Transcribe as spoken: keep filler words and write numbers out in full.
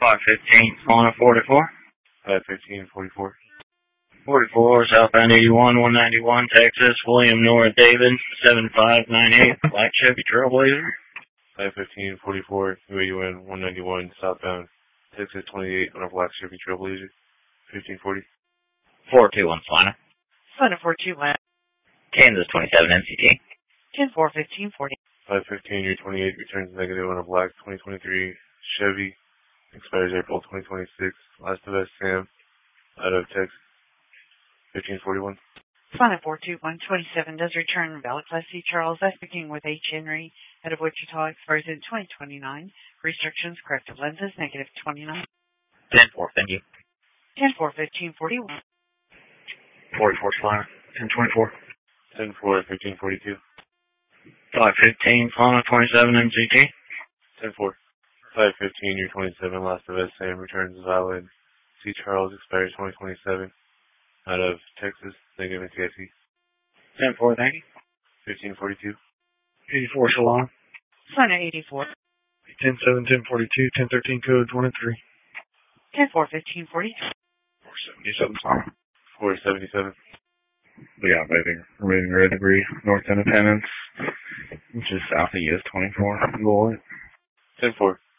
five fifteen, Solana forty-four. five fifteen forty-four. forty-four, southbound eighty-one, one ninety-one, Texas, William North David, seven five nine eight, Black Chevy Trailblazer. five fifteen forty-four, U eighty-one, one ninety-one, southbound Texas twenty-eight on a Black Chevy Trailblazer, fifteen forty. four two one, Solana. Solana four two one. Kansas twenty-seven, M C T. ten four fifteen forty. five fifteen, U twenty-eight, returns negative on a Black twenty twenty-three Chevy, expires April twenty twenty-six, last of us, Sam, out of Texas, fifteen forty-one. Solana four two one twenty-seven does return valid Class C Charles S. Speaking with H. Henry, out of Wichita, expires in twenty twenty-nine. Restrictions, corrective lenses, negative twenty-nine. ten four, thank you. ten four fifteen forty-one. forty-four, Solana. ten twenty-four. ten four, fifteen forty-two. five fifteen, Solana twenty-seven, M C T. ten four. five fifteen, U twenty-seven, last of us, Sam, returns valid. C. Charles, expires twenty twenty-seven, out of Texas, negative N T I C. ten four, thank you. fifteen forty-two. eighty-four, Solana. Solana eighty-four. ten seven, ten forty-two, ten thirteen codes, one and three. ten four fifteen forty-three. four seventy-seven, Solana. four seventy-seven. We got moving, moving red degree, North Independence, which is south of U S twenty-four. Go ten four.